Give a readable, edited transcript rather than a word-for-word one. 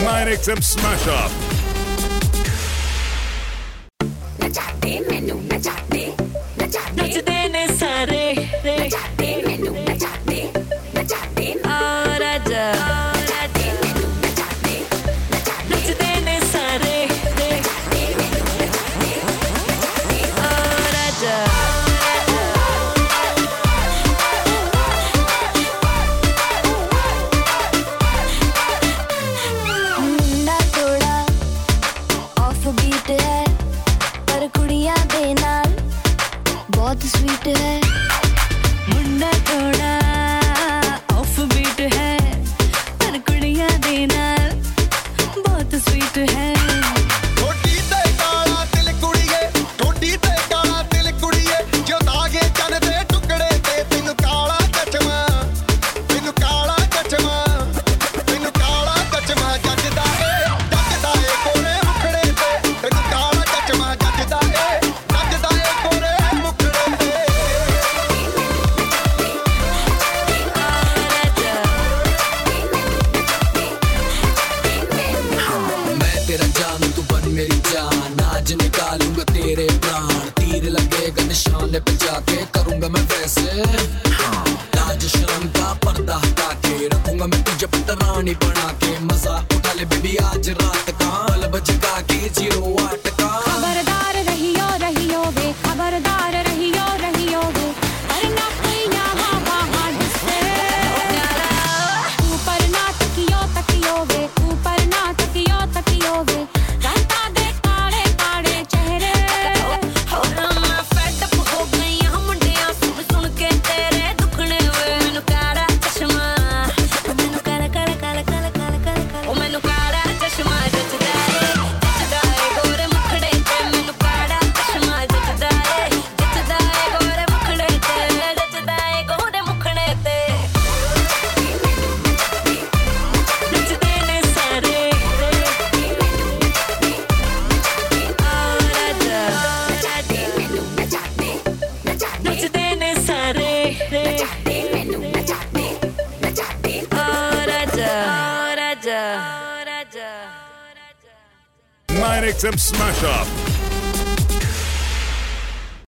9XM Smash Up. नचाते मैनू नचाते नचदे ने सारे नचाते मैनू नचाते आ राजा मैनू नचाते नचदे ने सारे आ राजा मुंडा थोड़ा ऑफ बीट है पर कुड़ियां दे नाल बहुत स्वीट है मुंडा थोड़ा ऑफ बीट है पर कुड़ियां दे नाल बहुत स्वीट है ठोडी ते काला दिल कुड़ीए जो दागे चन दे टुकड़े ते तैनू काला चचमा जजदा ए कोरे मुखड़े ते तैनू काला चचमा जजदा ए कोरे मुखड़े ते मैं तेरा जानू तू बन मेरी जान आज निकालूंगा तेरे प्राण तीर लगेगा निशाने पे जाके करूंगा मैं वैसे लाज शर्म का पर्दा हटा के रखूंगा मैं तुझे पटरानी बना के मजा उठा ले बेबी आज रात का बल्ब जगा के 08 का खबरदार रहियो रहियो वे खबरदार रहियो रहियो वे करना पैया हवा डिस्टे ऊपर ना तकियो वे ऊपर ना तकियो वे राता दे काले काले चेहरे मैं फेड अप हो गई हूं मुंडिया सुन के तेरे दुखने वे मैनू काला चश्मा मैनू काला ओ मैनू काला चश्मा जचदा ए गोरे मुखड़े ते मैनू काला चश्मा जचदा ए गोरे मुखड़े ते जचदा ए गोरे मुखड़े ते नचदे ने सारे आ राजा मैनू नचाते नचदे ने सारे मैनू नचाते आ राजा 9XM Smash Up.